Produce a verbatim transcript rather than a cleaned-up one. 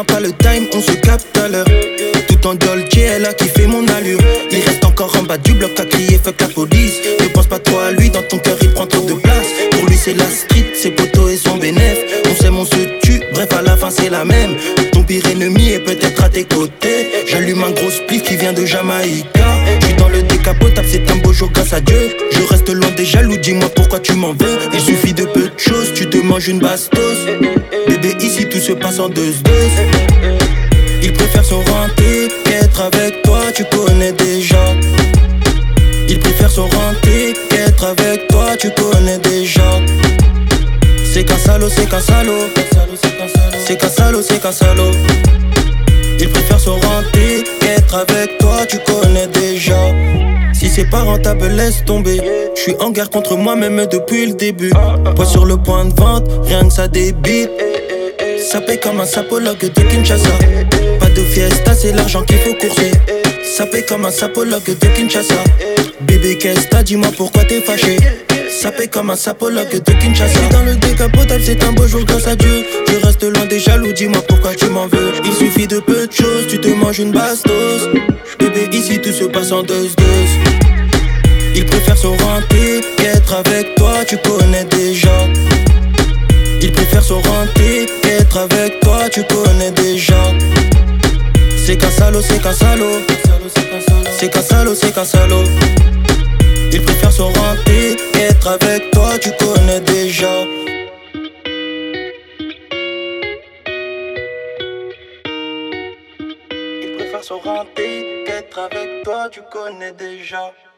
demain pas le time, on se capte à l'heure. Tout en Dolce, elle a kiffé mon allure. Il reste encore en bas du bloc à crier fuck la police. Ne pense pas trop à lui, dans ton cœur il prend trop de place. Pour lui c'est la street, ses potos et son bénéf. On s'aime, on se tue, bref à la fin c'est la même. Ton pire ennemi est peut-être à tes côtés. J'allume un gros spliff qui vient de Jamaïca. J'suis dans le décapotable, c'est un beau jour grâce à Dieu. Je reste loin des jaloux, dis-moi pourquoi tu m'en veux. Il suffit de peu de choses, tu te manges une bastos. Bébé ici tout se passe en deux-deux. Il préfère son renté qu'être avec toi, tu connais déjà. Il préfère son renté qu'être avec toi, tu connais déjà. C'est qu'un salaud, c'est qu'un salaud. C'est qu'un salaud, c'est qu'un salaud. Il préfère son renté qu'être avec toi, tu connais déjà. Si c'est pas rentable, laisse tomber. J'suis en guerre contre moi-même depuis le début. Poids sur le point de vente, rien que ça débite. Ça paye comme un sapologue de Kinshasa. Pas de fiesta, c'est l'argent qu'il faut courser. Ça paye comme un sapologue de Kinshasa. Bébé qu'est-ce t'as, dis-moi pourquoi t'es fâché. Ça paye comme un sapologue de Kinshasa. Dans le décapotable, c'est un beau jour grâce à Dieu. Je reste loin des jaloux, dis-moi pourquoi tu m'en veux. Il suffit de peu de choses, tu te manges une bastos. Bébé ici tout se passe en deux-deux. Il préfère son renté qu'être avec toi, tu connais déjà. Il préfère son renté qu'être avec toi, tu connais déjà. C'est qu'un salaud, c'est qu'un salaud. C'est qu'un salaud, c'est qu'un salaud. Il préfère son renté qu'être avec toi, tu connais déjà. Il préfère son renté qu'être avec toi, tu connais déjà.